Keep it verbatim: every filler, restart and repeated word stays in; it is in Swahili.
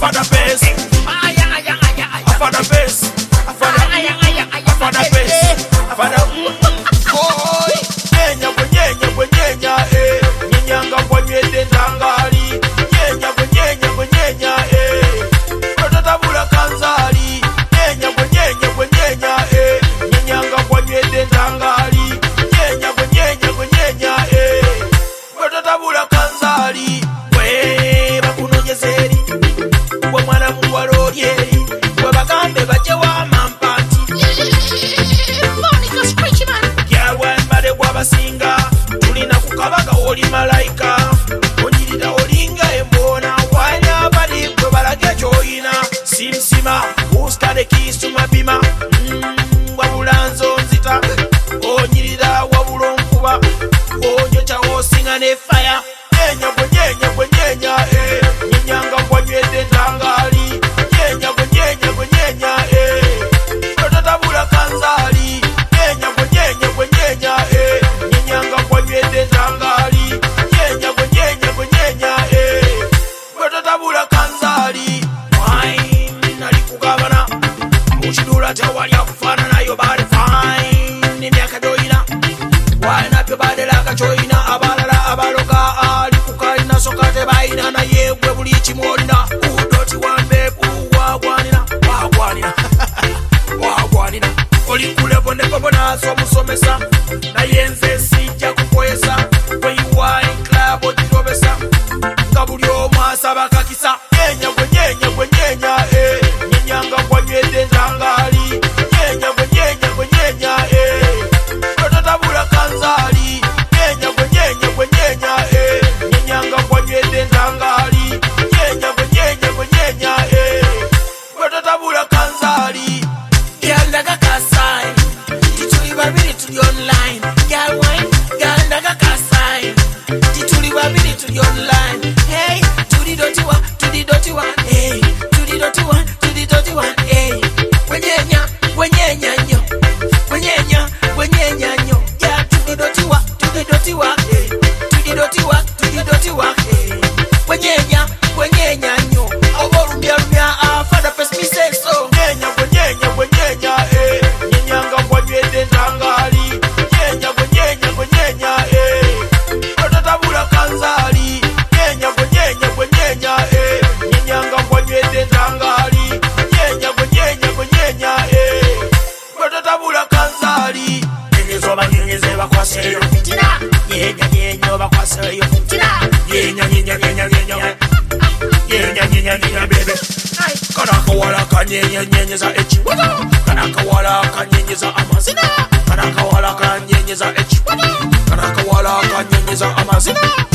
for the best. For the best. For the for the best. For the boy. Nyenya nyenya nyenya eh. Nyenya ngwanyede ndangali. Nyenya nyenya nyenya eh. Prototabula kanzali. Nyenya nyenya nyenya eh. Nyenya ngwanyede ndangali. Nyenya nyenya nyenya eh. Prototabula kanzali. We bakunonyezeri. We mwana muwalo lyeri. We bagambe baje wa mampati. Monica Screechy man. Yawe mbale wabasinga. Tulina kukabaga oli malaika. Onyirira olinga embona. Wanya bali kwe balage choina. Simsima. Who's got the keys to my bima? Mmm. Wabulanzo nzita. Onyirira wabulonkuba. Onyocha osinga ne fire. Nyenya nyenya nyenya eh. Nyenya ngwanywede ndangali. Nyenya nyenya nyenya eh. Prototabula kanzali. Nyenya nyenya nyenya eh. Nyenya ngwanywede ndangali. Nyenya nyenya nyenya eh. Prototabula kanzali. Wine nali kugabana. Uchidula tewali akufana nayo bali fine. Ni miaka doina. Wine up your body like a joina. Abalala abaloga ali kukalina sokate baina na yegwe buli chimolina. Udoti wambe uwagwanina. Wagwanina. Wagwanina. Oli kulepo ne babona so musomesa. Na yenze sijja kukoyesa. When you wine club otirobesa. Ngabuli omwasaba kakisa. Nyenya nyenya nyenya eh. Nyenya ngwanywede ndangali. Nyenya nyenya nyenya eh. Prototabula kanzali. Nyenya nyenya nyenya eh. Nyenya ngwanywede ndangali. Nyenya nyenya nyenya eh. Prototabula kanzali. Girl naga kasai. Tituli babiri tuli online. Girl wine. Girl naga kasai. Tituli babiri tuli online. Hey, tuli doti wa, tuli doti wa. Hey, tuli doti wa, tuli doti wa. Hey, wenyenya, wenyenya nyo. Wenyenya, wenyenya nyo. Yeah, tuli doti wa, tuli doti wa. Hey, tuli doti wa, tuli doti wa. Hey, wenyenya, wenyenya nyo. Oborumbia rumbia ah, for the first me say so. Nyenya nyenya nyenya eh. Nyenya ngwanywede ndangali. Nyenya nyenya nyenya eh. Prototabula kanzali. Nyenya nyenya nyenya eh. Nyenya ngwanywede ndangali. Nyenya nyenya nyenya eh. Prototabula kanzali. Nyenyezo banyenyeze bakwaseyo. Tina. Nyenya nyenya bakwaseyo. Tina. Nyenya nyenya nyenya nyenya. Nyenya nyenya nyenya baby. Kanaka wala kanyenya nyenyeza echi. Kanaka wala kanyenyeza amazina. Kanaka wala kanyenyeza echi. Kanaka wala kanyenyeza amazina.